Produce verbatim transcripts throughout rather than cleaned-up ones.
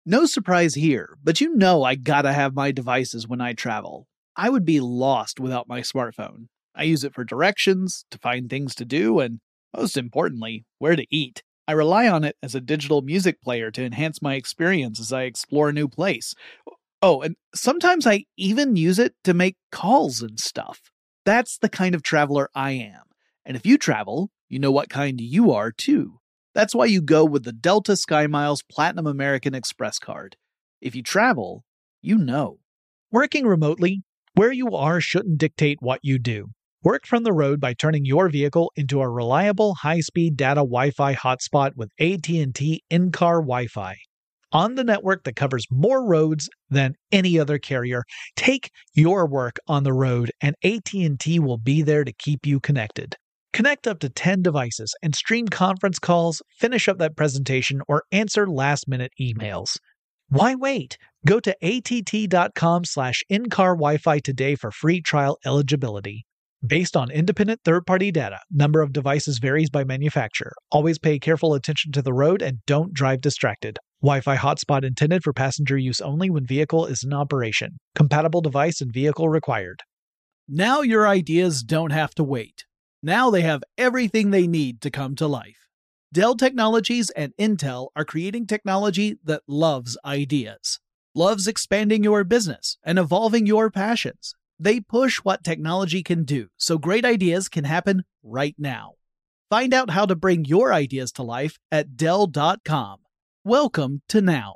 No surprise here, but you know I gotta have my devices when I travel. I would be lost without my smartphone. I use it for directions, to find things to do, and most importantly, where to eat. I rely on it as a digital music player to enhance my experience as I explore a new place. Oh, and sometimes I even use it to make calls and stuff. That's the kind of traveler I am. And if you travel, you know what kind you are too. That's why you go with the Delta SkyMiles Platinum American Express card. If you travel, you know. Working remotely, where you are shouldn't dictate what you do. Work from the road by turning your vehicle into a reliable high-speed data Wi-Fi hotspot with A T and T in-car Wi-Fi. On the network that covers more roads than any other carrier, take your work on the road and A T and T will be there to keep you connected. Connect up to ten devices and stream conference calls, finish up that presentation, or answer last-minute emails. Why wait? Go to att.com slash in-car Wi-Fi today for free trial eligibility. Based on independent third-party data, number of devices varies by manufacturer. Always pay careful attention to the road and don't drive distracted. Wi-Fi hotspot intended for passenger use only when vehicle is in operation. Compatible device and vehicle required. Now your ideas don't have to wait. Now they have everything they need to come to life. Dell Technologies and Intel are creating technology that loves ideas, loves expanding your business and evolving your passions. They push what technology can do, so great ideas can happen right now. Find out how to bring your ideas to life at Dell dot com. Welcome to now.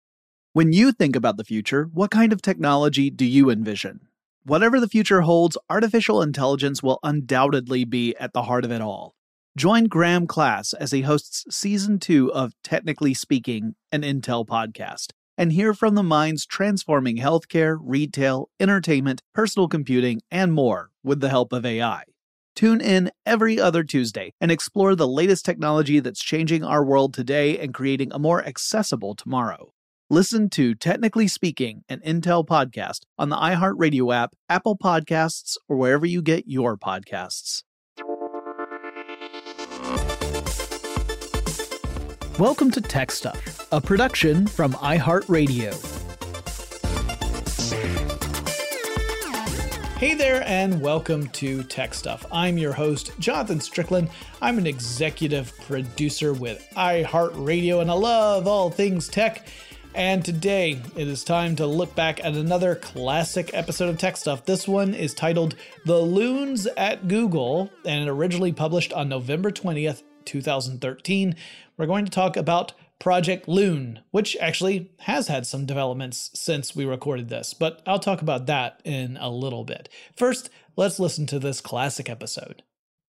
When you think about the future, what kind of technology do you envision? Whatever the future holds, artificial intelligence will undoubtedly be at the heart of it all. Join Graham Class as he hosts Season two of Technically Speaking, an Intel podcast, and hear from the minds transforming healthcare, retail, entertainment, personal computing, and more with the help of A I. Tune in every other Tuesday and explore the latest technology that's changing our world today and creating a more accessible tomorrow. Listen to Technically Speaking, an Intel podcast on the iHeartRadio app, Apple Podcasts, or wherever you get your podcasts. Welcome to Tech Stuff, a production from iHeartRadio. Hey there, and welcome to Tech Stuff. I'm your host, Jonathan Strickland. I'm an executive producer with iHeartRadio, and I love all things tech. And today, it is time to look back at another classic episode of Tech Stuff. This one is titled The Loons at Google, and it originally published on November twentieth, two thousand thirteen. We're going to talk about Project Loon, which actually has had some developments since we recorded this, but I'll talk about that in a little bit. First, let's listen to this classic episode.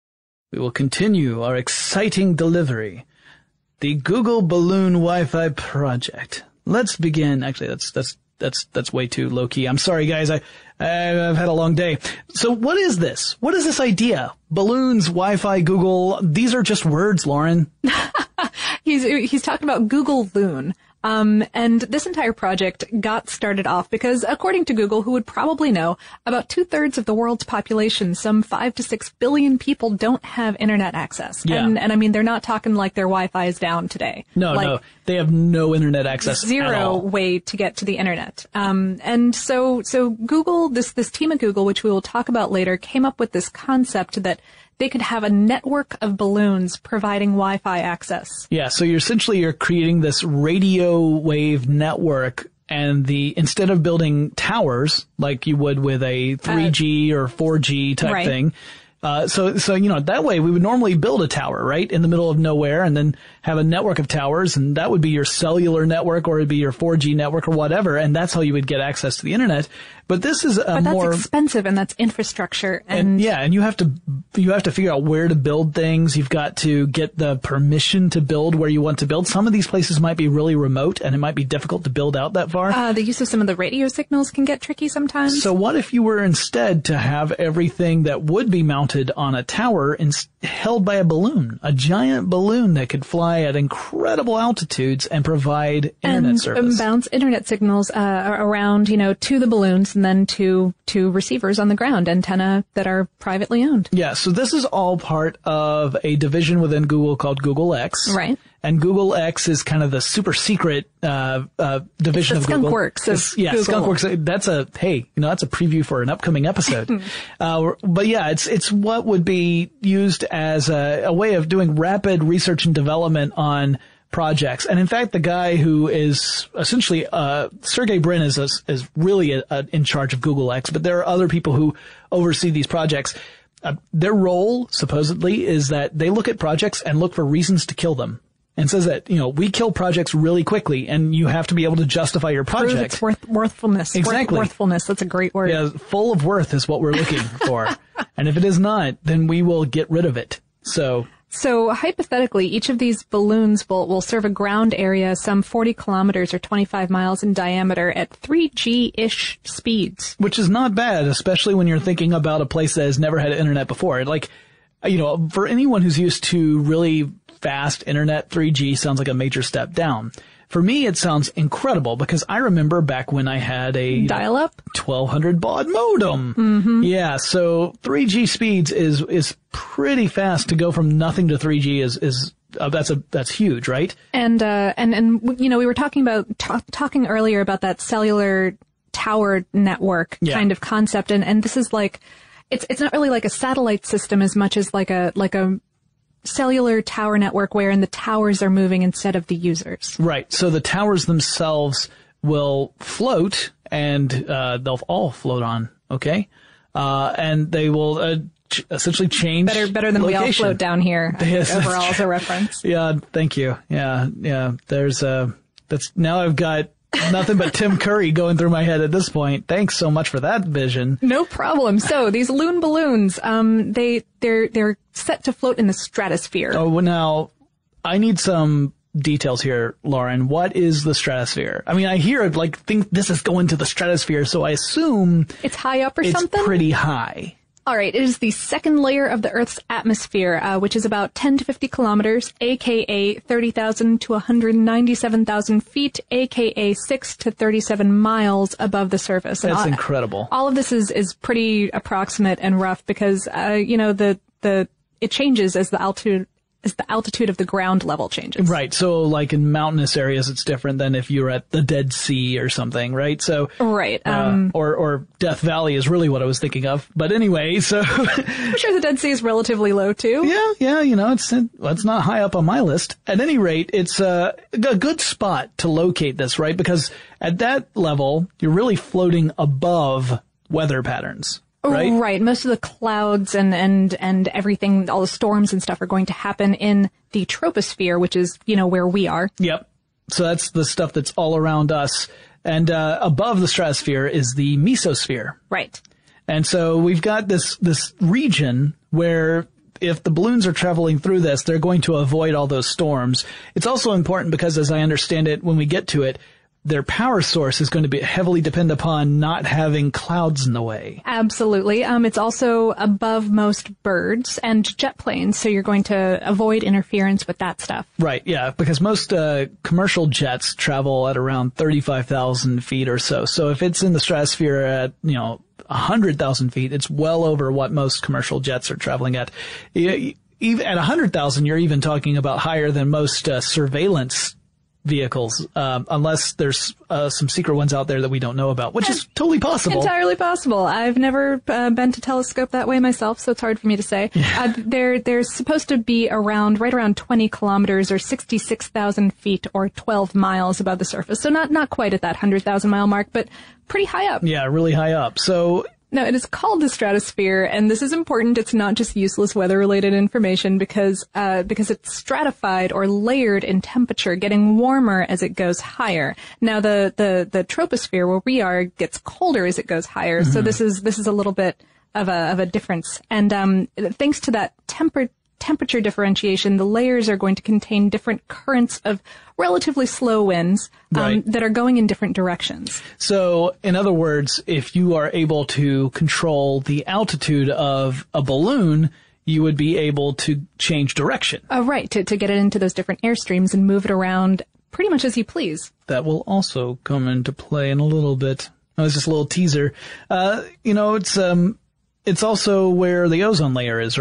We will continue our exciting delivery, the Google Balloon Wi-Fi project. Let's begin. Actually, that's that's that's that's way too low key. I'm sorry, guys. I I've had a long day. So, what is this? What is this idea? Balloons, Wi-Fi, Google. These are just words, Lauren. he's he's talking about Google Loon. Um, and this entire project got started off because, according to Google, who would probably know, about two-thirds of the world's population, some five to six billion people, don't have internet access. Yeah. And, and I mean, they're not talking like their Wi-Fi is down today. No, like, no. They have no internet access Zero at all. way to get to the internet. Um, and so, so Google, this, this team at Google, which we will talk about later, came up with this concept that they could have a network of balloons providing Wi-Fi access. Yeah, so you're essentially you're creating this radio wave network, and the instead of building towers like you would with a three G uh, or four G type right. thing. Uh, so, so, you know, that way we would normally build a tower, right, in the middle of nowhere and then have a network of towers, and that would be your cellular network or it'd be your four G network or whatever, and that's how you would get access to the internet. But this is a but that's more expensive, and that's infrastructure. And, and yeah, and you have to, you have to figure out where to build things. You've got to get the permission to build where you want to build. Some of these places might be really remote and it might be difficult to build out that far. Uh, the use of some of the radio signals can get tricky sometimes. So what if you were instead to have everything that would be mounted on a tower in, held by a balloon, a giant balloon that could fly at incredible altitudes and provide internet and, service. And bounce internet signals uh, around, you know, to the balloons and then to to receivers on the ground, antenna that are privately owned. Yeah, so this is all part of a division within Google called Google X. Right. And Google X is kind of the super secret uh, uh, division it's the of Google. Skunkworks of It's, yeah, Google. Skunkworks. That's a hey, you know, that's a preview for an upcoming episode. uh, but yeah, it's it's what would be used as a, a way of doing rapid research and development on projects. And in fact, the guy who is essentially uh Sergey Brin is a, is really a, a, in charge of Google X, but there are other people who oversee these projects. Uh, their role supposedly is that they look at projects and look for reasons to kill them. And says that, you know, we kill projects really quickly, and you have to be able to justify your project. Prove its worth, worthfulness. Exactly. Worth, worthfulness. That's a great word. Yeah, full of worth is what we're looking for. And if it is not, then we will get rid of it. So, So hypothetically, each of these balloons will, will serve a ground area some forty kilometers or twenty-five miles in diameter at three G-ish speeds. which is not bad, especially when you're thinking about a place that has never had internet before. Like, you know, for anyone who's used to really fast internet, three G sounds like a major step down. For me, it sounds incredible because I remember back when I had a Dial-up? twelve hundred baud modem. Mm-hmm. Yeah, so three G speeds is is pretty fast. To go from nothing to three G is is uh, that's a that's huge, right? And uh, and and you know, we were talking about ta- talking earlier about that cellular tower network Yeah. kind of concept, and and this is like, it's it's not really like a satellite system as much as like a like a cellular tower network wherein the towers are moving instead of the users. Right. So the towers themselves will float, and uh, they'll all float on. Okay, uh, and they will uh, ch- essentially change. Better better than location. we all float down here. I think Yes, that's overall as a reference. Yeah. Thank you. Yeah. Yeah. There's uh That's now I've got nothing but Tim Curry going through my head at this point. Thanks so much for that vision. No problem. So these loon balloons, um, they they're they're set to float in the stratosphere. Oh, well, now I need some details here, Lauren. What is the stratosphere? I mean, I hear it like think this is going to the stratosphere, so I assume It's high up or it's something? pretty high. All right, it is the second layer of the Earth's atmosphere, uh, which is about ten to fifty kilometers, aka thirty thousand to one hundred ninety-seven thousand feet, aka six to thirty-seven miles above the surface. And That's all, incredible. all of this is, is pretty approximate and rough because, uh, you know, the, the, it changes as the altitude, as the altitude of the ground level changes. Right. So like in mountainous areas, it's different than if you're at the Dead Sea or something, right? So, Right. uh, Um, or, or Death Valley is really what I was thinking of. But anyway, so I'm sure the Dead Sea is relatively low too. yeah, yeah, you know, it's, it's not high up on my list. At any rate, it's uh, a good spot to locate this, right? Because at that level, you're really floating above weather patterns. Right? Right. Most of the clouds and, and, and everything, all the storms and stuff are going to happen in the troposphere, which is, you know, where we are. Yep. So that's the stuff that's all around us. And uh, above the stratosphere is the mesosphere. Right. And so we've got this this region where if the balloons are traveling through this, they're going to avoid all those storms. It's also important because, as I understand it, when we get to it, their power source is going to be heavily depend upon not having clouds in the way. Absolutely. Um, it's also above most birds and jet planes, so you're going to avoid interference with that stuff. Right, yeah, because most uh, commercial jets travel at around thirty-five thousand feet or so. So if it's in the stratosphere at, you know, one hundred thousand feet, it's well over what most commercial jets are traveling at. Even at one hundred thousand, you're even talking about higher than most uh, surveillance vehicles, um, unless there's uh, some secret ones out there that we don't know about, which is totally possible. Entirely possible. I've never uh, been to telescope that way myself, so it's hard for me to say. Yeah. Uh, they're they're supposed to be around right around twenty kilometers or sixty-six thousand feet or twelve miles above the surface. So not not quite at that one hundred thousand mile mark, but pretty high up. Yeah, really high up. So Now, it is called the stratosphere, and this is important. It's not just useless weather-related information because uh, because it's stratified or layered in temperature, getting warmer as it goes higher. Now, the the the troposphere, where we are, gets colder as it goes higher. Mm-hmm. So this is this is a little bit of a of a difference. And um, thanks to that temper temperature differentiation, the layers are going to contain different currents of relatively slow winds um, right. that are going in different directions. So, in other words, if you are able to control the altitude of a balloon, you would be able to change direction. Uh, right, to, to get it into those different airstreams and move it around pretty much as you please. That will also come into play in a little bit. That was just a little teaser. Uh, you know, it's um, it's also where the ozone layer is, right?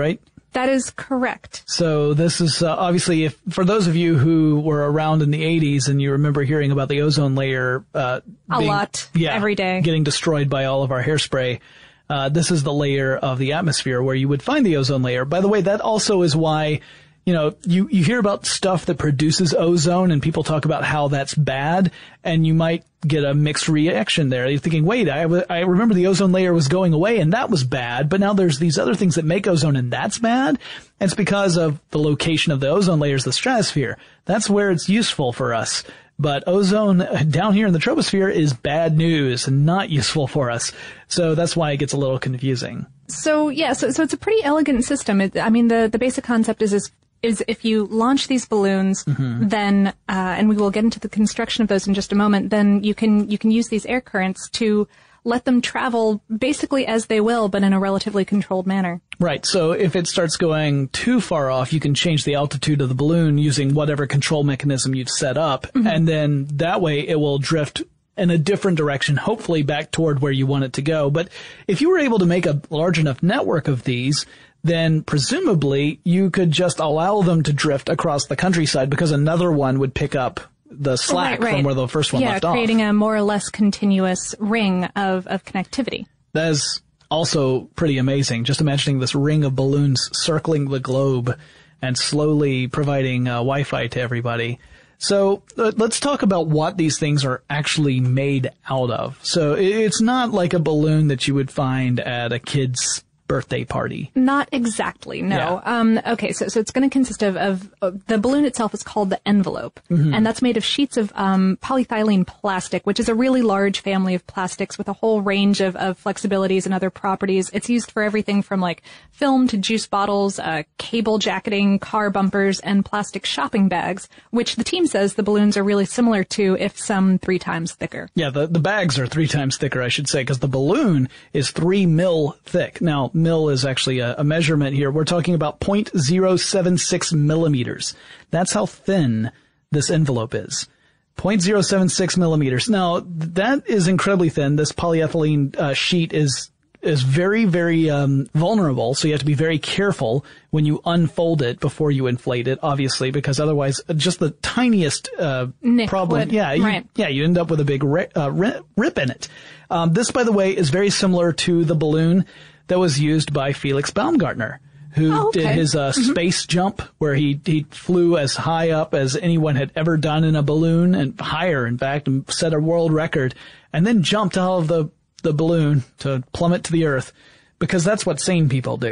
That is correct. So this is uh, obviously, if for those of you who were around in the eighties and you remember hearing about the ozone layer, uh, a being, lot, yeah, every day, getting destroyed by all of our hairspray. Uh, this is the layer of the atmosphere where you would find the ozone layer. By the way, that also is why, you know, you, you hear about stuff that produces ozone and people talk about how that's bad, and you might get a mixed reaction there. You're thinking, wait, I, w- I remember the ozone layer was going away and that was bad, but now there's these other things that make ozone and that's bad. And it's because of the location of the ozone layers, the stratosphere. That's where it's useful for us. But ozone down here in the troposphere is bad news and not useful for us. So that's why it gets a little confusing. So, yeah, so, so it's a pretty elegant system. It, I mean, the, the basic concept is, is, is if you launch these balloons, mm-hmm. then, uh, and we will get into the construction of those in just a moment, then you can, you can use these air currents to let them travel basically as they will, but in a relatively controlled manner. Right. So if it starts going too far off, you can change the altitude of the balloon using whatever control mechanism you've set up. Mm-hmm. And then that way it will drift in a different direction, hopefully back toward where you want it to go. But if you were able to make a large enough network of these, then presumably you could just allow them to drift across the countryside because another one would pick up the slack right, right. from where the first one yeah, left off. Yeah, creating a more or less continuous ring of, of connectivity. That is also pretty amazing. Just imagining this ring of balloons circling the globe and slowly providing uh, Wi-Fi to everybody. So uh, let's talk about what these things are actually made out of. So it's not like a balloon that you would find at a kid's birthday party. Not exactly, no. Yeah. Um, okay, so so it's going to consist of, of uh, the balloon itself is called the envelope, mm-hmm. and that's made of sheets of um, polyethylene plastic, which is a really large family of plastics with a whole range of, of flexibilities and other properties. It's used for everything from like film to juice bottles, uh, cable jacketing, car bumpers, and plastic shopping bags, which the team says the balloons are really similar to, if some three times thicker. Yeah, the, the bags are three times thicker, I should say, because the balloon is three mil thick. Now, mil is actually a, a measurement here. We're talking about zero point zero seven six millimeters. That's how thin this envelope is. zero point zero seven six millimeters. Now, that is incredibly thin. This polyethylene uh, sheet is is very, very um, vulnerable, so you have to be very careful when you unfold it before you inflate it, obviously, because otherwise just the tiniest uh Nick problem, would, yeah, you, right. yeah, you end up with a big ri- uh, ri- rip in it. Um, this, by the way, is very similar to the balloon that was used by Felix Baumgartner, who oh, okay. did his uh, mm-hmm. space jump, where he he flew as high up as anyone had ever done in a balloon, and higher, in fact, and set a world record, and then jumped out of the the balloon to plummet to the earth, because that's what sane people do.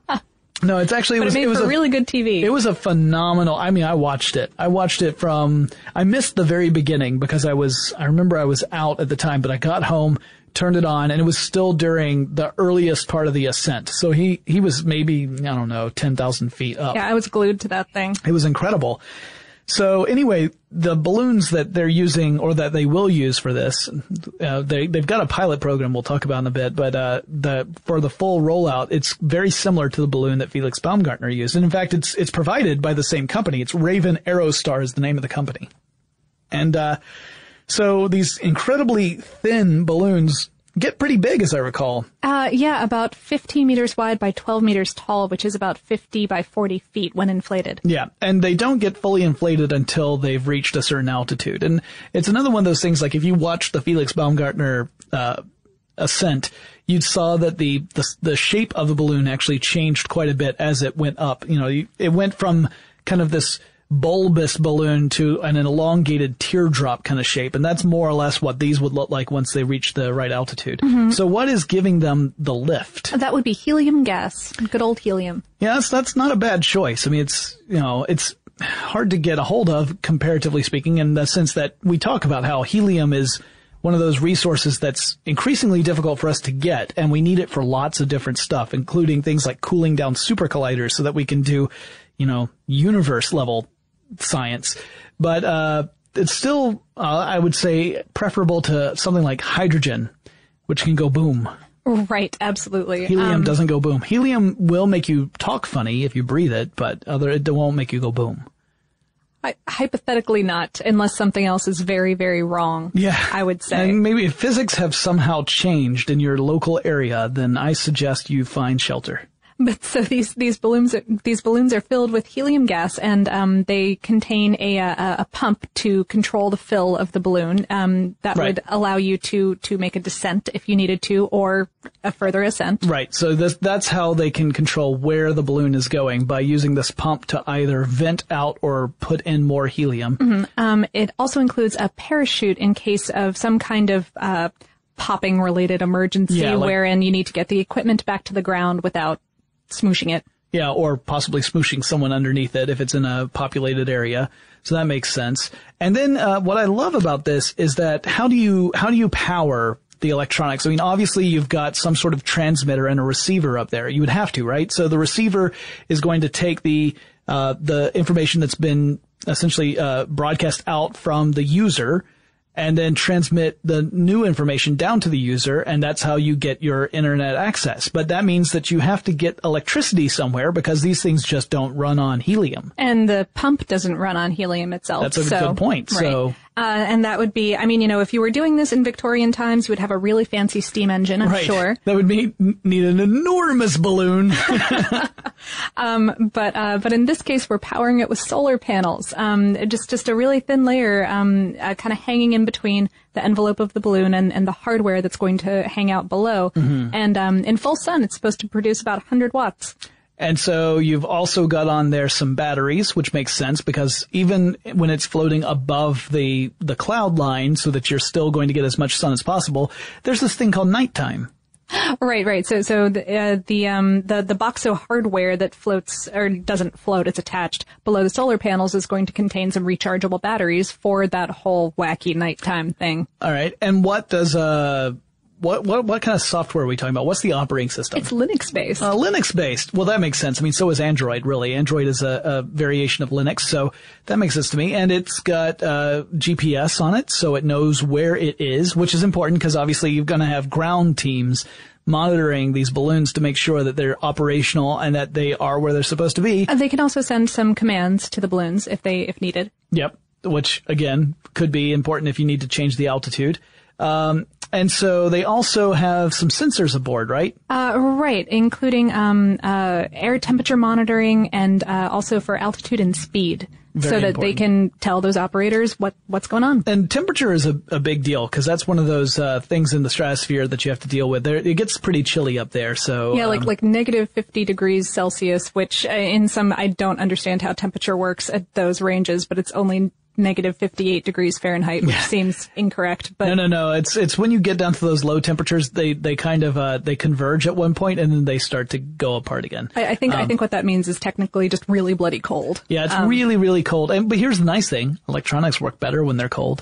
No, it's actually, it but was, it, made it was for a, really good T V. It was a phenomenal, I mean, I watched it. I watched it from, I missed the very beginning because I was, I remember I was out at the time, but I got home, turned it on, and it was still during the earliest part of the ascent. So he, he was maybe, I don't know, ten thousand feet up. Yeah, I was glued to that thing. It was incredible. So anyway, the balloons that they're using, or that they will use for this, uh, they, they've got a pilot program we'll talk about in a bit, but, uh, the, for the full rollout, it's very similar to the balloon that Felix Baumgartner used. And in fact, it's, it's provided by the same company. It's Raven Aerostar is the name of the company. And, uh, so these incredibly thin balloons get pretty big, as I recall. Uh, yeah, about fifteen meters wide by twelve meters tall, which is about fifty by forty feet when inflated. Yeah, and they don't get fully inflated until they've reached a certain altitude. And it's another one of those things, like if you watch the Felix Baumgartner uh ascent, you saw that the, the the shape of the balloon actually changed quite a bit as it went up. You know, it went from kind of this bulbous balloon to an elongated teardrop kind of shape, and that's more or less what these would look like once they reach the right altitude. Mm-hmm. So what is giving them the lift? That would be helium gas. Good old helium. Yes, that's not a bad choice. I mean, it's, you know, it's hard to get a hold of, comparatively speaking, in the sense that we talk about how helium is one of those resources that's increasingly difficult for us to get, and we need it for lots of different stuff, including things like cooling down super colliders so that we can do, you know, universe level science. But uh it's still, uh, I would say, preferable to something like hydrogen, which can go boom. Right, absolutely. Helium um, doesn't go boom. Helium will make you talk funny if you breathe it, but other it won't make you go boom. I, hypothetically not, unless something else is very, very wrong. Yeah, I would say. And maybe if physics have somehow changed in your local area, then I suggest you find shelter. But so these these balloons are, these balloons are filled with helium gas, and um, they contain a, a a pump to control the fill of the balloon. Um, that Right. would allow you to to make a descent if you needed to, or a further ascent. Right. So this, that's how they can control where the balloon is going, by using this pump to either vent out or put in more helium. Mm-hmm. Um, it also includes a parachute in case of some kind of uh, popping related emergency, Yeah, like- wherein you need to get the equipment back to the ground without smooshing it. Yeah, or possibly smooshing someone underneath it if it's in a populated area. So that makes sense. And then uh, what I love about this is that how do you how do you power the electronics? I mean, obviously you've got some sort of transmitter and a receiver up there. You would have to, right? So the receiver is going to take the uh, the information that's been essentially uh, broadcast out from the user, and then transmit the new information down to the user, and that's how you get your internet access. But that means that you have to get electricity somewhere, because these things just don't run on helium. And the pump doesn't run on helium itself. That's a so, good point. Right. So, uh, and that would be, I mean, you know, if you were doing this in Victorian times, you would have a really fancy steam engine, I'm right. sure. That would mean, need an enormous balloon. Um, but, uh, but in this case, we're powering it with solar panels. Um, just, just a really thin layer, um, uh, kind of hanging in between the envelope of the balloon and, and the hardware that's going to hang out below. Mm-hmm. And, um, in full sun, it's supposed to produce about one hundred watts. And so you've also got on there some batteries, which makes sense, because even when it's floating above the, the cloud line, so that you're still going to get as much sun as possible, there's this thing called nighttime. Right, right. So, so the, uh, the, um, the, the Boxo hardware that floats, or doesn't float, it's attached below the solar panels, is going to contain some rechargeable batteries for that whole wacky nighttime thing. All right. And what does, uh, what, what, what kind of software are we talking about? What's the operating system? It's Linux based. Uh, Linux based. Well, that makes sense. I mean, so is Android, really. Android is a, a variation of Linux, so that makes sense to me. And it's got uh G P S on it, so it knows where it is, which is important, because obviously you're going to have ground teams monitoring these balloons to make sure that they're operational and that they are where they're supposed to be. Uh, they can also send some commands to the balloons if they if needed. Yep. Which, again, could be important if you need to change the altitude. Um, and so they also have some sensors aboard, right? Uh, right, including um, uh, air temperature monitoring, and uh, also for altitude and speed, Very so that important. they can tell those operators what, what's going on. And temperature is a, a big deal, because that's one of those uh, things in the stratosphere that you have to deal with. There, it gets pretty chilly up there, so Yeah, like um, like negative fifty degrees Celsius, which uh, in some, I don't understand how temperature works at those ranges, but it's only negative fifty-eight degrees Fahrenheit, which seems incorrect. But no, no, no. It's it's when you get down to those low temperatures, they they kind of uh, they converge at one point, and then they start to go apart again. I, I think Um, I think what that means is technically just really bloody cold. Yeah, it's Um, really really cold. And but here's the nice thing: electronics work better when they're cold.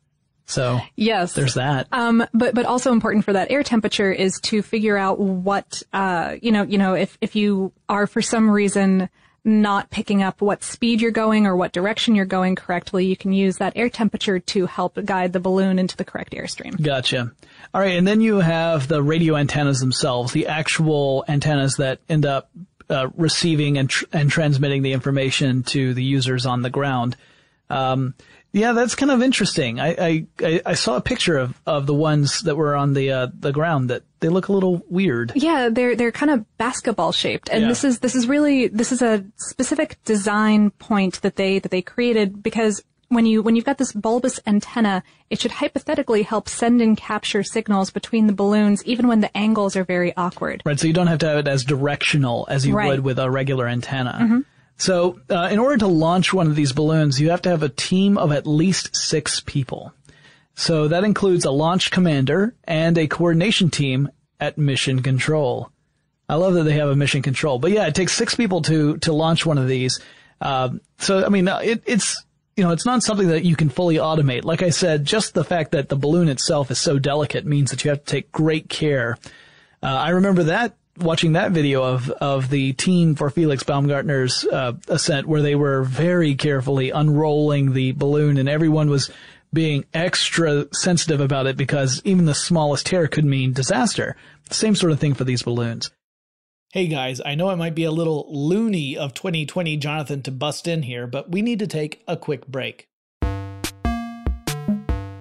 So Yes. there's that. Um, but, but also important for that air temperature is to figure out what, uh, you know, you know, if, if you are for some reason not picking up what speed you're going or what direction you're going correctly, you can use that air temperature to help guide the balloon into the correct airstream. Gotcha. All right, and then you have the radio antennas themselves, the actual antennas that end up uh, receiving and tr- and transmitting the information to the users on the ground. Um, yeah, that's kind of interesting. I, I, I saw a picture of, of the ones that were on the uh, the ground that they look a little weird. Yeah, they're they're kind of basketball shaped, and Yeah. this is this is really this is a specific design point that they that they created, because when you when you've got this bulbous antenna, it should hypothetically help send and capture signals between the balloons, even when the angles are very awkward. Right, so you don't have to have it as directional as you Right. would with a regular antenna. So uh, in order to launch one of these balloons, you have to have a team of at least six people. So that includes a launch commander and a coordination team at mission control. I love that they have a mission control. But yeah, it takes six people to to launch one of these. Um, so, I mean, it, it's, you know, it's not something that you can fully automate. Like I said, just the fact that the balloon itself is so delicate means that you have to take great care. Uh, I remember that, watching that video of, of the team for Felix Baumgartner's, uh, ascent, where they were very carefully unrolling the balloon, and everyone was being extra sensitive about it, because even the smallest tear could mean disaster. Same sort of thing for these balloons. Hey guys, I know it might be a little loony of twenty twenty Jonathan to bust in here, but we need to take a quick break.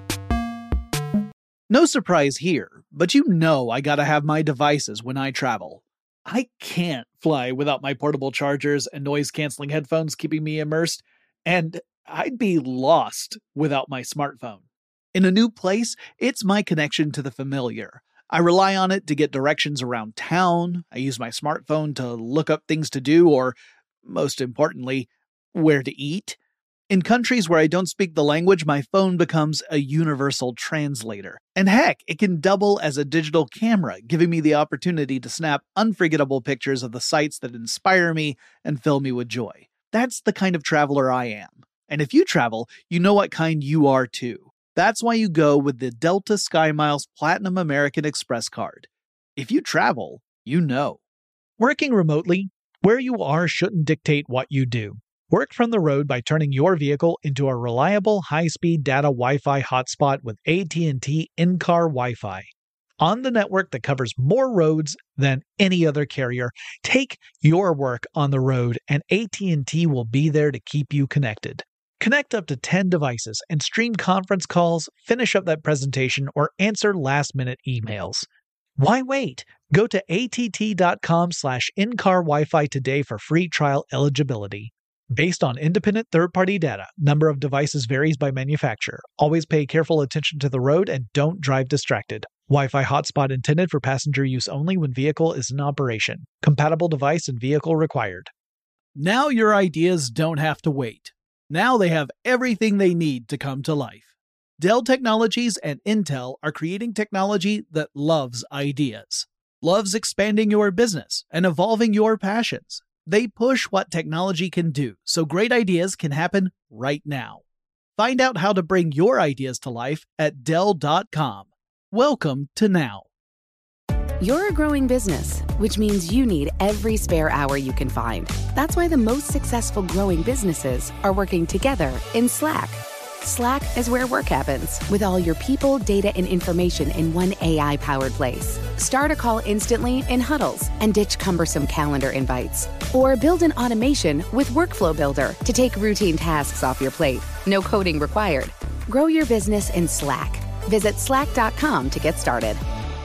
No surprise here, but you know I gotta have my devices when I travel. I can't fly without my portable chargers and noise-canceling headphones keeping me immersed, and I'd be lost without my smartphone. In a new place, it's my connection to the familiar. I rely on it to get directions around town. I use my smartphone to look up things to do or, most importantly, where to eat. In countries where I don't speak the language, my phone becomes a universal translator. And heck, it can double as a digital camera, giving me the opportunity to snap unforgettable pictures of the sights that inspire me and fill me with joy. That's the kind of traveler I am. And if you travel, you know what kind you are too. That's why you go with the Delta SkyMiles Platinum American Express card. If you travel, you know. Working remotely, where you are shouldn't dictate what you do. Work from the road by turning your vehicle into a reliable high-speed data Wi-Fi hotspot with A T and T in-car Wi-Fi. On the network that covers more roads than any other carrier, take your work on the road and A T and T will be there to keep you connected. Connect up to ten devices and stream conference calls, finish up that presentation, or answer last-minute emails. Why wait? Go to att.com slash in-car Wi-Fi today for free trial eligibility. Based on independent third-party data, number of devices varies by manufacturer. Always pay careful attention to the road and don't drive distracted. Wi-Fi hotspot intended for passenger use only when vehicle is in operation. Compatible device and vehicle required. Now your ideas don't have to wait. Now they have everything they need to come to life. Dell Technologies and Intel are creating technology that loves ideas, loves expanding your business and evolving your passions. They push what technology can do, so great ideas can happen right now. Find out how to bring your ideas to life at Dell dot com. Welcome to Now. You're a growing business, which means you need every spare hour you can find. That's why the most successful growing businesses are working together in Slack. Slack is where work happens, with all your people, data, and information in one A I-powered place. Start a call instantly in huddles and ditch cumbersome calendar invites. Or build an automation with Workflow Builder to take routine tasks off your plate. No coding required. Grow your business in Slack. Visit slack dot com to get started.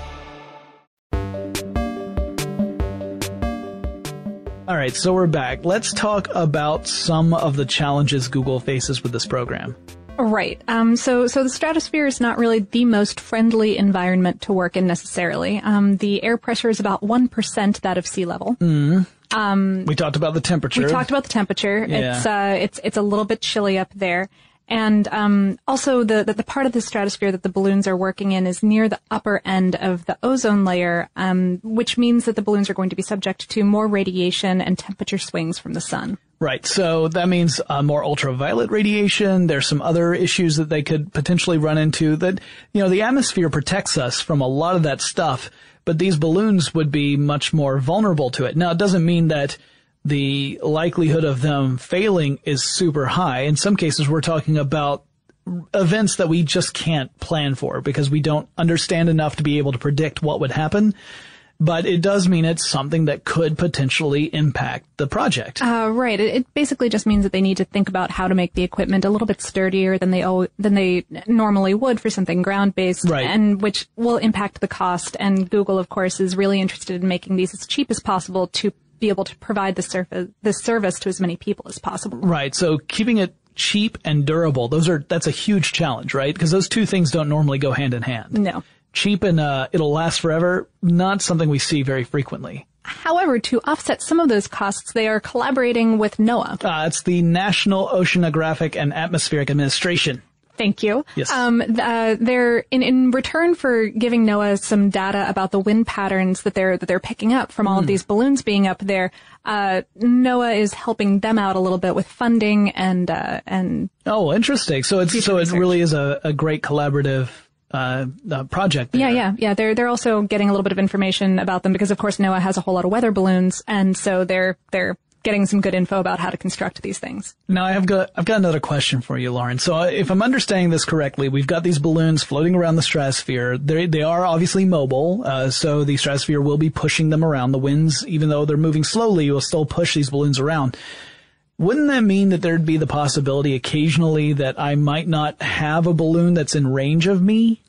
All right, so we're back. Let's talk about some of the challenges Google faces with this program. Right. Um, so, so the stratosphere is not really the most friendly environment to work in necessarily. Um, the air pressure is about one percent that of sea level. Mm. Um, we talked about the temperature. We talked about the temperature. Yeah. It's, uh, it's, it's a little bit chilly up there. And, um, also the, the, the part of the stratosphere that the balloons are working in is near the upper end of the ozone layer, um, which means that the balloons are going to be subject to more radiation and temperature swings from the sun. Right. So that means uh, more ultraviolet radiation. There's some other issues that they could potentially run into that, you know, the atmosphere protects us from a lot of that stuff, but these balloons would be much more vulnerable to it. Now, it doesn't mean that the likelihood of them failing is super high. In some cases, we're talking about events that we just can't plan for because we don't understand enough to be able to predict what would happen. But it does mean it's something that could potentially impact the project. Uh, right. It, it basically just means that they need to think about how to make the equipment a little bit sturdier than they o- than they normally would for something ground-based, right. And which will impact the cost. And Google, of course, is really interested in making these as cheap as possible to be able to provide the surface, the service to as many people as possible. Right. So keeping it cheap and durable, those are that's a huge challenge, right? Because those two things don't normally go hand in hand. No. Cheap and uh, it'll last forever, not something we see very frequently. However, to offset some of those costs, they are collaborating with NOAA. Uh, it's the National Oceanographic and Atmospheric Administration. Thank you. Yes. Um, uh, they're in, in return for giving NOAA some data about the wind patterns that they're that they're picking up from all mm. of these balloons being up there. Uh, NOAA is helping them out a little bit with funding and uh, and. Oh, interesting. So it's so research. It really is a, a great collaborative uh, uh project there. Yeah, yeah, yeah. They're they're also getting a little bit of information about them because, of course, NOAA has a whole lot of weather balloons, and so they're they're. getting some good info about how to construct these things. Now, I've got I've got another question for you, Lauren. So if I'm understanding this correctly, we've got these balloons floating around the stratosphere. They they are obviously mobile, uh, so the stratosphere will be pushing them around. The winds, even though they're moving slowly, will still push these balloons around. Wouldn't that mean that there'd be the possibility occasionally that I might not have a balloon that's in range of me?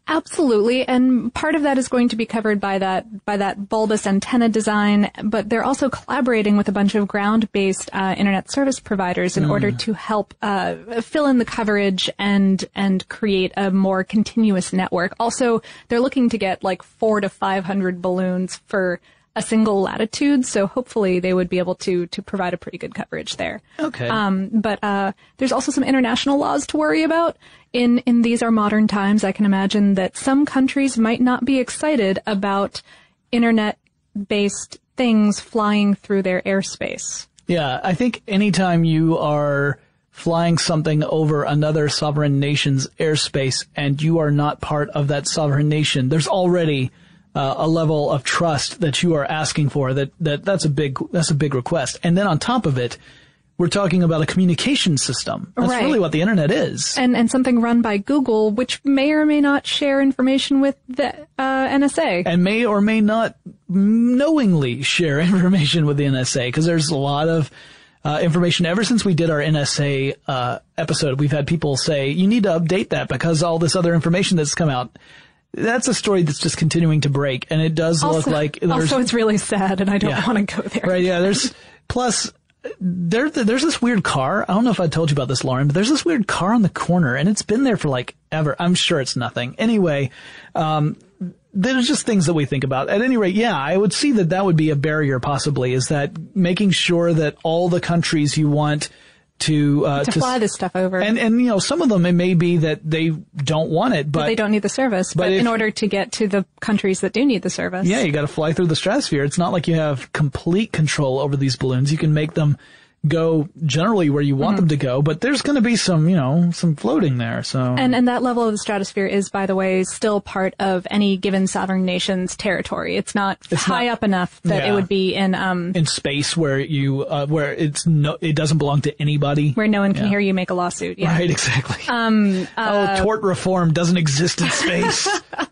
Absolutely, and part of that is going to be covered by that by that bulbous antenna design, but they're also collaborating with a bunch of ground-based uh, internet service providers in mm. order to help uh, fill in the coverage and and create a more continuous network. Also, they're looking to get like four to five hundred balloons for a single latitude, so hopefully they would be able to to provide a pretty good coverage there. Okay. Um, but uh, there's also some international laws to worry about. In in these are modern times, I can imagine that some countries might not be excited about internet-based things flying through their airspace. Yeah, I think anytime you are flying something over another sovereign nation's airspace and you are not part of that sovereign nation, there's already Uh, a level of trust that you are asking for. That that that's a big that's a big request. And then on top of it, we're talking about a communication system. That's right. really what the internet is. And and something run by Google, which may or may not share information with the uh, N S A, and may or may not knowingly share information with the N S A, because there's a lot of uh, information. Ever since we did our N S A uh, episode, we've had people say you need to update that because all this other information that's come out. That's a story that's just continuing to break, and it does also, look like there's... Also, it's really sad, and I don't yeah, want to go there. Right, yeah, there's... Plus, there, there's this weird car. I don't know if I told you about this, Lauren, but there's this weird car on the corner, and it's been there for, like, ever. I'm sure it's nothing. Anyway, um, there's just things that we think about. At any rate, yeah, I would see that that would be a barrier, possibly, is that making sure that all the countries you want... To, uh, to, to fly this stuff over. And, and, you know, some of them, it may be that they don't want it, but, but they don't need the service. But, but if, in order to get to the countries that do need the service. Yeah, you got to fly through the stratosphere. It's not like you have complete control over these balloons. You can make them go generally where you want mm-hmm. them to go, but there's going to be some, you know, some floating there. So, and and that level of the stratosphere is, by the way, still part of any given sovereign nation's territory. It's not it's high not, up enough that yeah. it would be in um in space where you uh, where it's no, it doesn't belong to anybody, where no one can yeah. hear you make a lawsuit. Yeah. Right, exactly. Um, uh, oh, tort reform doesn't exist in space.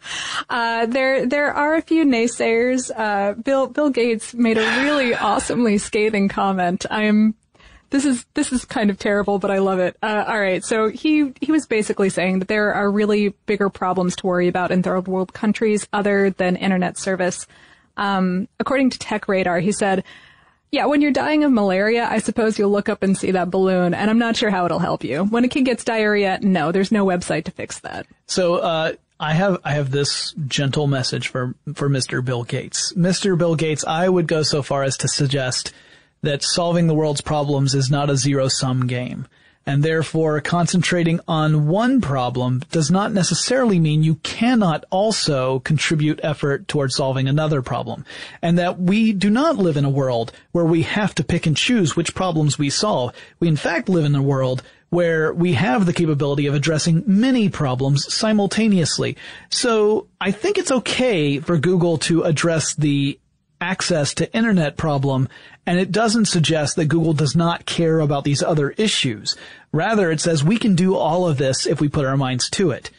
uh, there there are a few naysayers. Uh, Bill Bill Gates made a really awesomely scathing comment. I'm This is, this is kind of terrible, but I love it. Uh, all right. So he, he was basically saying that there are really bigger problems to worry about in third world countries other than internet service. Um, according to Tech Radar, he said, yeah, when you're dying of malaria, I suppose you'll look up and see that balloon, and I'm not sure how it'll help you. When a kid gets diarrhea, no, there's no website to fix that. So, uh, I have, I have this gentle message for, for Mister Bill Gates. Mister Bill Gates, I would go so far as to suggest that solving the world's problems is not a zero-sum game, and therefore concentrating on one problem does not necessarily mean you cannot also contribute effort towards solving another problem, and that we do not live in a world where we have to pick and choose which problems we solve. We in fact live in a world where we have the capability of addressing many problems simultaneously. So I think it's okay for Google to address the access to internet problem, and it doesn't suggest that Google does not care about these other issues. Rather, it says we can do all of this if we put our minds to it.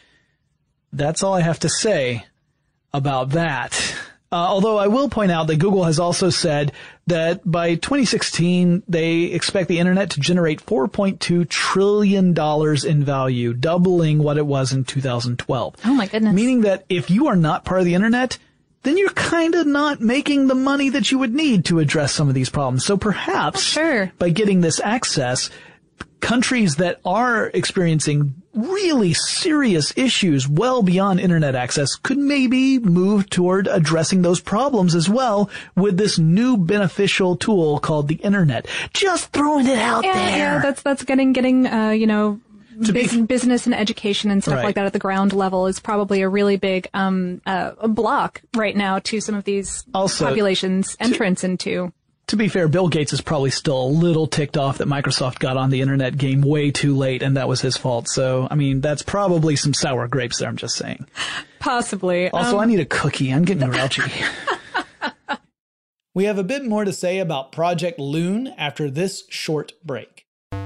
That's all I have to say about that. Uh, although I will point out that Google has also said that by twenty sixteen, they expect the internet to generate four point two trillion dollars in value, doubling what it was in two thousand twelve. Oh my goodness. Meaning that if you are not part of the internet, then you're kind of not making the money that you would need to address some of these problems. So perhaps sure. by getting this access, countries that are experiencing really serious issues well beyond internet access could maybe move toward addressing those problems as well with this new beneficial tool called the internet. Just throwing it out yeah, there. Yeah, that's, that's getting, getting, uh, you know, Bus- be, business and education and stuff right. like that at the ground level is probably a really big um uh, block right now to some of these also, populations' entrance to, into. To be fair, Bill Gates is probably still a little ticked off that Microsoft got on the internet game way too late, and that was his fault. So, I mean, that's probably some sour grapes there, I'm just saying. Possibly. Also, um, I need a cookie. I'm getting grouchy. We have a bit more to say about Project Loon after this short break.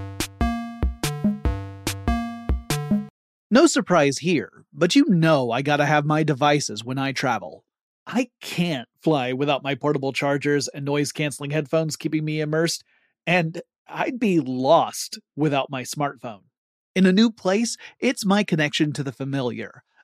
No surprise here, but you know I gotta have my devices when I travel. I can't fly without my portable chargers and noise-canceling headphones keeping me immersed, and I'd be lost without my smartphone. In a new place, it's my connection to the familiar.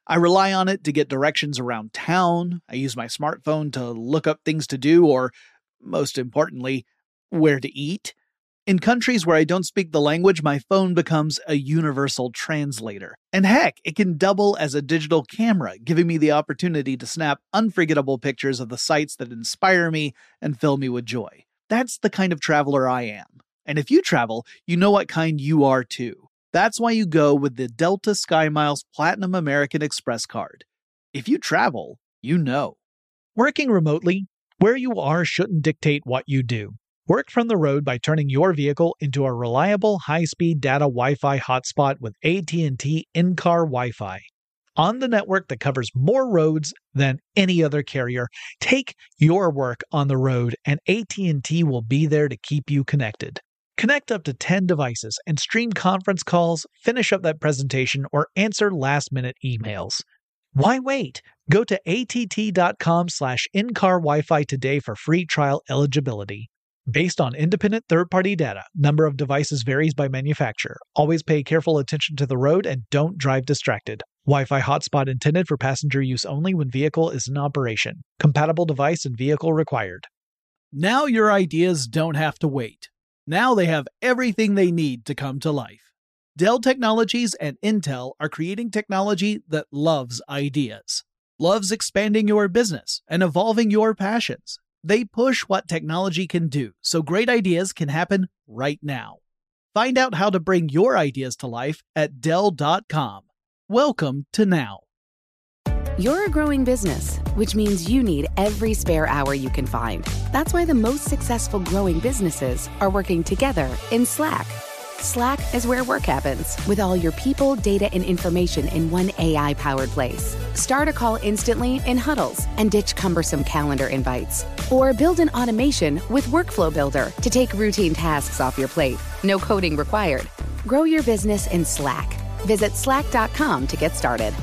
I rely on it to get directions around town. I use my smartphone to look up things to do or, most importantly, where to eat. In countries where I don't speak the language, my phone becomes a universal translator. And heck, it can double as a digital camera, giving me the opportunity to snap unforgettable pictures of the sights that inspire me and fill me with joy. That's the kind of traveler I am. And if you travel, you know what kind you are too. That's why you go with the Delta SkyMiles Platinum American Express card. If you travel, you know. Working remotely, where you are shouldn't dictate what you do. Work from the road by turning your vehicle into a reliable high-speed data Wi-Fi hotspot with A T and T in-car Wi-Fi. On the network that covers more roads than any other carrier, take your work on the road and A T and T will be there to keep you connected. Connect up to ten devices and stream conference calls, finish up that presentation, or answer last-minute emails. Why wait? Go to att.com slash in-car Wi-Fi today for free trial eligibility. Based on independent third-party data, number of devices varies by manufacturer. Always pay careful attention to the road and don't drive distracted. Wi-Fi hotspot intended for passenger use only when vehicle is in operation. Compatible device and vehicle required. Now your ideas don't have to wait. Now they have everything they need to come to life. Dell Technologies and Intel are creating technology that loves ideas, loves expanding your business and evolving your passions. They push what technology can do, so great ideas can happen right now. Find out how to bring your ideas to life at Dell dot com. Welcome to Now. You're a growing business, which means you need every spare hour you can find. That's why the most successful growing businesses are working together in Slack. Slack is where work happens, with all your people, data, and information in one A I-powered place. Start a call instantly in huddles and ditch cumbersome calendar invites. Or build an automation with Workflow Builder to take routine tasks off your plate. No coding required. Grow your business in Slack. Visit slack dot com to get started.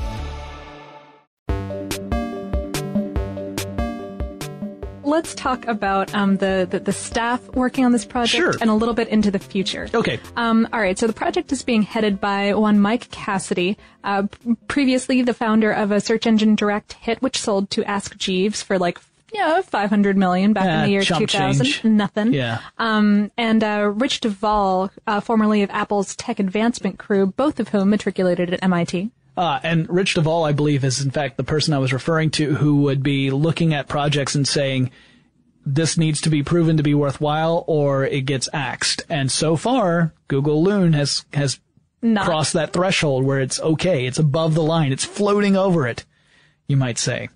Let's talk about um, the, the the staff working on this project Sure. and a little bit into the future. Okay. Um, all right. So the project is being headed by one Mike Cassidy, uh, previously the founder of a search engine direct hit, which sold to Ask Jeeves for like yeah five hundred million back Yeah, in the year chump two thousand. change. Nothing. Yeah. Um, and uh, Rich Duvall, uh, formerly of Apple's Tech Advancement Crew, both of whom matriculated at M I T. Uh, and Rich Duvall, I believe, is in fact the person I was referring to who would be looking at projects and saying, this needs to be proven to be worthwhile or it gets axed. And so far, Google Loon has, has Not. crossed that threshold where it's okay. It's above the line. It's floating over it, you might say,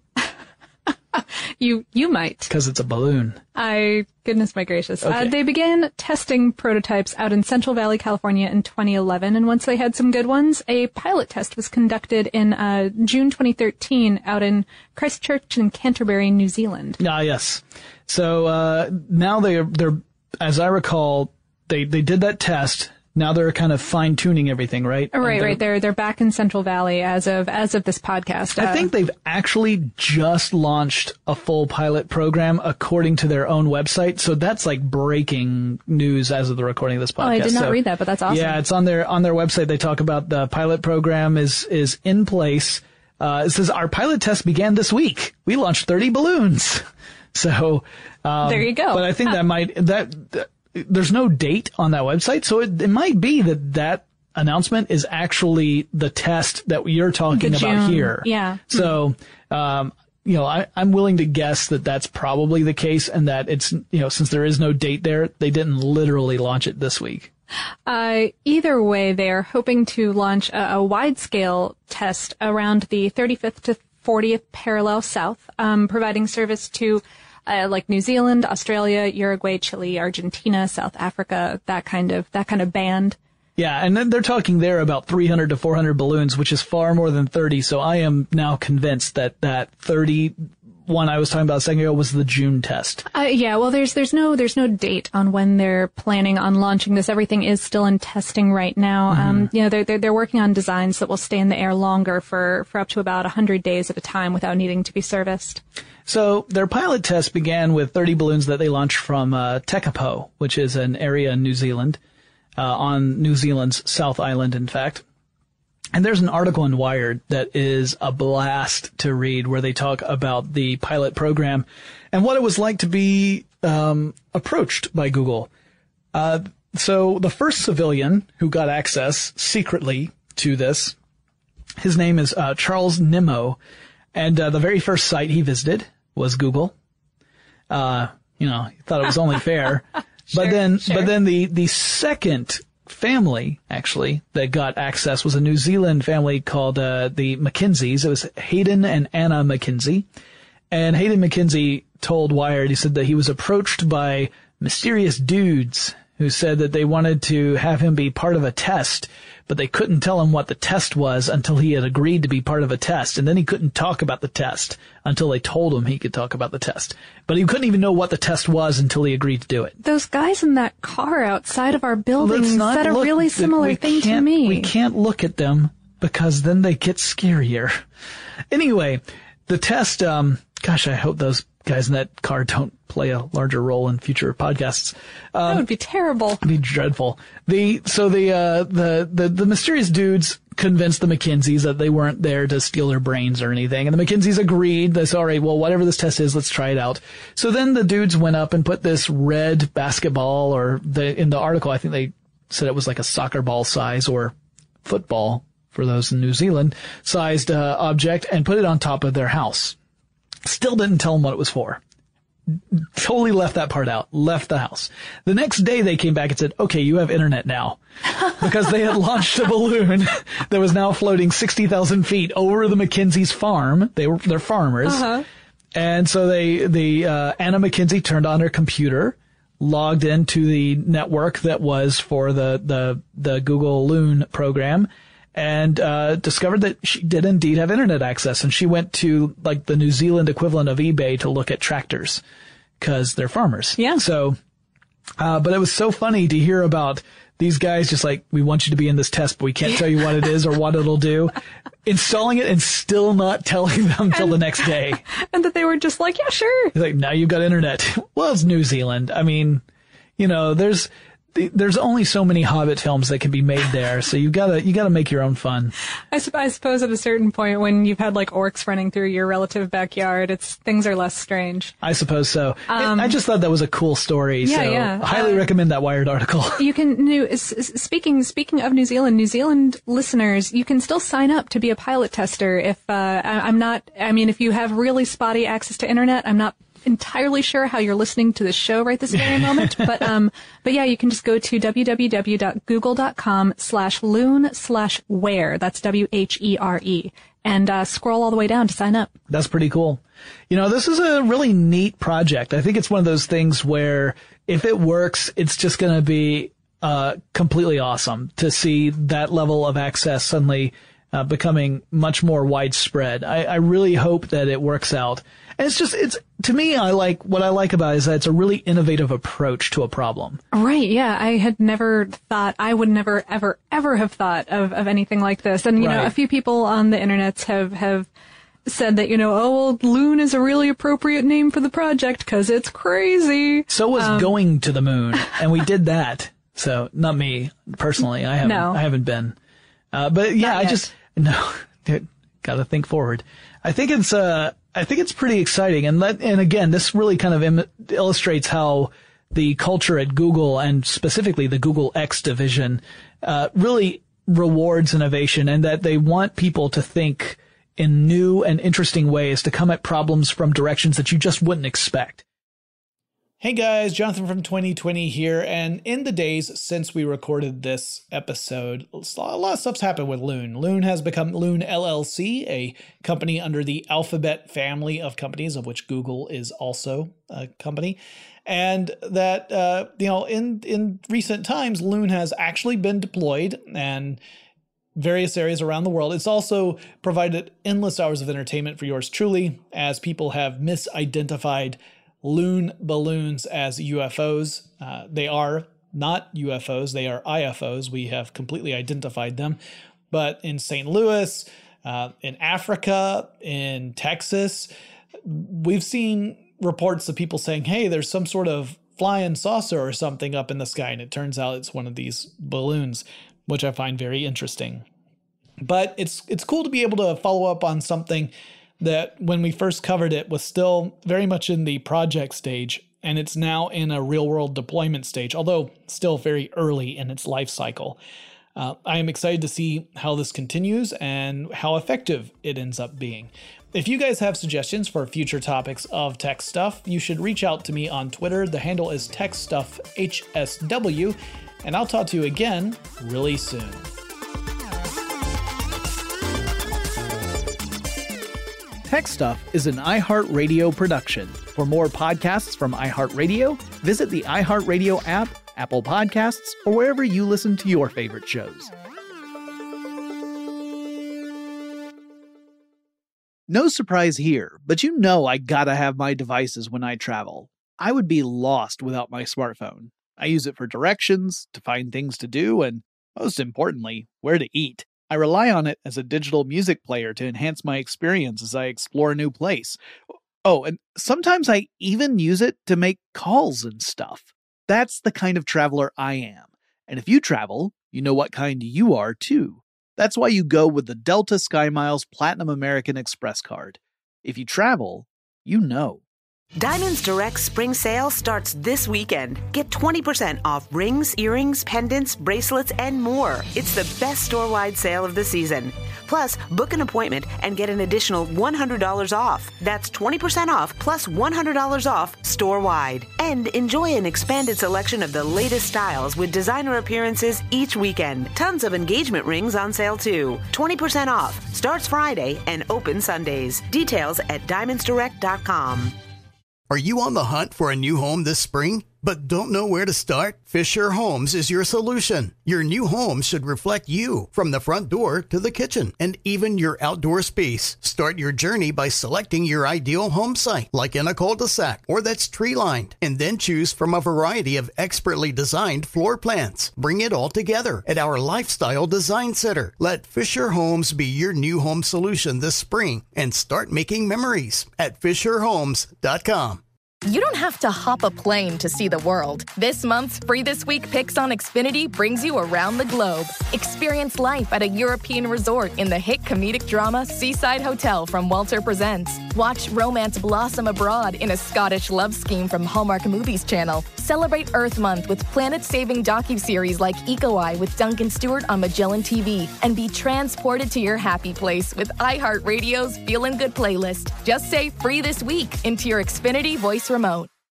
You you might. because it's a balloon. I, goodness my gracious. Okay. Uh, they began testing prototypes out in Central Valley, California in twenty eleven, and once they had some good ones, a pilot test was conducted in uh, June twenty thirteen out in Christchurch and Canterbury, New Zealand. Ah, yes. So uh, now they're, they're, as I recall, they, they did that test. Now they're kind of fine tuning everything, right? Oh, right, And they're- right. They're they're back in Central Valley as of as of this podcast. I Uh, think they've actually just launched a full pilot program according to their own website. So that's like breaking news as of the recording of this podcast. Oh, I did not So, read that, but that's awesome. Yeah, it's on their on their website. They talk about the pilot program is is in place. Uh, it says our pilot test began this week. We launched thirty balloons. So um, There you go. But I think that might that, that there's no date on that website, so it, it might be that that announcement is actually the test that you're talking The about June, here. yeah. So, um, you know, I, I'm willing to guess that that's probably the case, and that it's, you know, since there is no date there, they didn't literally launch it this week. Uh, either way, they are hoping to launch a, a wide-scale test around the thirty-fifth to fortieth parallel south, um, providing service to uh, like New Zealand, Australia, Uruguay, Chile, Argentina, South Africa, that kind of that kind of band. Yeah, and then they're talking there about three hundred to four hundred balloons, which is far more than thirty. So I am now convinced that that thirty one I was talking about a second ago was the June test. Uh, yeah, well, there's there's no there's no date on when they're planning on launching this. Everything is still in testing right now. Mm-hmm. Um, you know, they're, they're they're working on designs that will stay in the air longer for for up to about a hundred days at a time without needing to be serviced. So their pilot test began with thirty balloons that they launched from uh, Tekapo, which is an area in New Zealand, uh, on New Zealand's South Island, in fact. And there's an article in Wired that is a blast to read where they talk about the pilot program and what it was like to be um, approached by Google. Uh, so the first civilian who got access secretly to this, his name is uh, Charles Nimmo, and uh, the very first site he visited was Google. Uh, you know, he thought it was only fair. Sure, but then, sure. but then the, the second family, actually, that got access was a New Zealand family called, uh, the McKinseys. It was Hayden and Anna McKinsey. And Hayden McKinsey told Wired, he said that he was approached by mysterious dudes who said that they wanted to have him be part of a test, but they couldn't tell him what the test was until he had agreed to be part of a test. And then he couldn't talk about the test until they told him he could talk about the test. But he couldn't even know what the test was until he agreed to do it. Those guys in that car outside of our building said a look, really similar thing to me. We can't look at them because then they get scarier. Anyway, the test, um, gosh, I hope those guys in that car don't play a larger role in future podcasts. Um, that would be terrible. It'd be dreadful. The, so the, uh, the, the, the mysterious dudes convinced the McKinseys that they weren't there to steal their brains or anything. And the McKinseys agreed. They said, all right, well, whatever this test is, let's try it out. So then the dudes went up and put this red basketball, or the, in the article, I think they said it was like a soccer ball size or football for those in New Zealand sized, uh, object, and put it on top of their house. Still didn't tell them what it was for. Totally left that part out. Left the house. The next day they came back and said, okay, you have internet now. Because they had launched a balloon that was now floating sixty thousand feet over the McKinsey's farm. They were, they're farmers. Uh-huh. And so they, the, uh, Anna McKinsey turned on her computer, logged into the network that was for the, the, the Google Loon program, and uh discovered that she did indeed have internet access. And she went to like the New Zealand equivalent of eBay to look at tractors because they're farmers. Yeah. So, uh but it was so funny to hear about these guys just like, we want you to be in this test, but we can't tell you what it is or what it'll do. Installing it and still not telling them till the next day. And that they were just like, yeah, sure. He's like, now you've got internet. Well, it's New Zealand. I mean, you know, there's, there's only so many Hobbit films that can be made there, so you gotta you gotta make your own fun. I, sup- I suppose at a certain point, when you've had like orcs running through your relative backyard, it's things are less strange. I suppose so. Um, I just thought that was a cool story. Yeah, so yeah. I highly uh, recommend that Wired article. You can new speaking speaking of New Zealand, New Zealand listeners, you can still sign up to be a pilot tester. If uh, I, I'm not, I mean, if you have really spotty access to internet, I'm not entirely sure how you're listening to this show right this very moment, but um, but yeah, you can just go to www.google.com slash loon slash where. That's W H E R E, and uh, scroll all the way down to sign up. That's pretty cool. You know, this is a really neat project. I think it's one of those things where if it works, it's just going to be uh completely awesome to see that level of access suddenly uh, becoming much more widespread. I, I really hope that it works out. And it's just, it's, to me, I like, what I like about it is that it's a really innovative approach to a problem. Right, yeah. I had never thought, I would never, ever, ever have thought of, of anything like this. And, you right. know, a few people on the internet have, have said that, you know, oh, well, Loon is a really appropriate name for the project because it's crazy. So was um, going to the moon, and we did that. So, not me, personally. I haven't, no. I haven't been. Uh, but yeah, I just, no, gotta think forward. I think it's, uh, I think it's pretty exciting. And let, and again, this really kind of Im- illustrates how the culture at Google, and specifically the Google X division, uh, really rewards innovation, and that they want people to think in new and interesting ways to come at problems from directions that you just wouldn't expect. Hey guys, Jonathan from twenty twenty here, and in the days since we recorded this episode, a lot of stuff's happened with Loon. Loon has become Loon L L C, a company under the Alphabet family of companies, of which Google is also a company. And that, uh, you know, in, in recent times, Loon has actually been deployed and various areas around the world. It's also provided endless hours of entertainment for yours truly, as people have misidentified Loon balloons as U F Os. Uh, they are not U F Os, they are I F Os. We have completely identified them. But in Saint Louis, uh, in Africa, in Texas, we've seen reports of people saying, hey, there's some sort of flying saucer or something up in the sky. And it turns out it's one of these balloons, which I find very interesting. But it's it's cool to be able to follow up on something that when we first covered it was still very much in the project stage, and it's now in a real-world deployment stage, although still very early in its life cycle. Uh, I am excited to see how this continues and how effective it ends up being. If you guys have suggestions for future topics of Tech Stuff, you should reach out to me on Twitter. The handle is TechStuffHSW, and I'll talk to you again really soon. Tech Stuff is an iHeartRadio production. For more podcasts from iHeartRadio, visit the iHeartRadio app, Apple Podcasts, or wherever you listen to your favorite shows. No surprise here, but you know I gotta have my devices when I travel. I would be lost without my smartphone. I use it for directions, to find things to do, and most importantly, where to eat. I rely on it as a digital music player to enhance my experience as I explore a new place. Oh, and sometimes I even use it to make calls and stuff. That's the kind of traveler I am. And if you travel, you know what kind you are too. That's why you go with the Delta SkyMiles Platinum American Express card. If you travel, you know. Diamonds Direct Spring Sale starts this weekend. Get twenty percent off rings, earrings, pendants, bracelets, and more. It's the best store-wide sale of the season. Plus, book an appointment and get an additional one hundred dollars off. That's twenty percent off plus one hundred dollars off store-wide. And enjoy an expanded selection of the latest styles with designer appearances each weekend. Tons of engagement rings on sale too. twenty percent off. Starts Friday and open Sundays. Details at diamonds direct dot com. Are you on the hunt for a new home this spring, but don't know where to start? Fisher Homes is your solution. Your new home should reflect you, from the front door to the kitchen, and even your outdoor space. Start your journey by selecting your ideal home site, like in a cul-de-sac or that's tree-lined, and then choose from a variety of expertly designed floor plans. Bring it all together at our Lifestyle Design Center. Let Fisher Homes be your new home solution this spring and start making memories at fisher homes dot com. You don't have to hop a plane to see the world. This month's Free This Week Picks on Xfinity brings you around the globe. Experience life at a European resort in the hit comedic drama Seaside Hotel from Walter Presents. Watch romance blossom abroad in a Scottish love scheme from Hallmark Movies Channel. Celebrate Earth Month with planet-saving docuseries like Eco Eye with Duncan Stewart on Magellan T V. And be transported to your happy place with iHeartRadio's Feelin' Good playlist. Just say Free This Week into your Xfinity voice remote.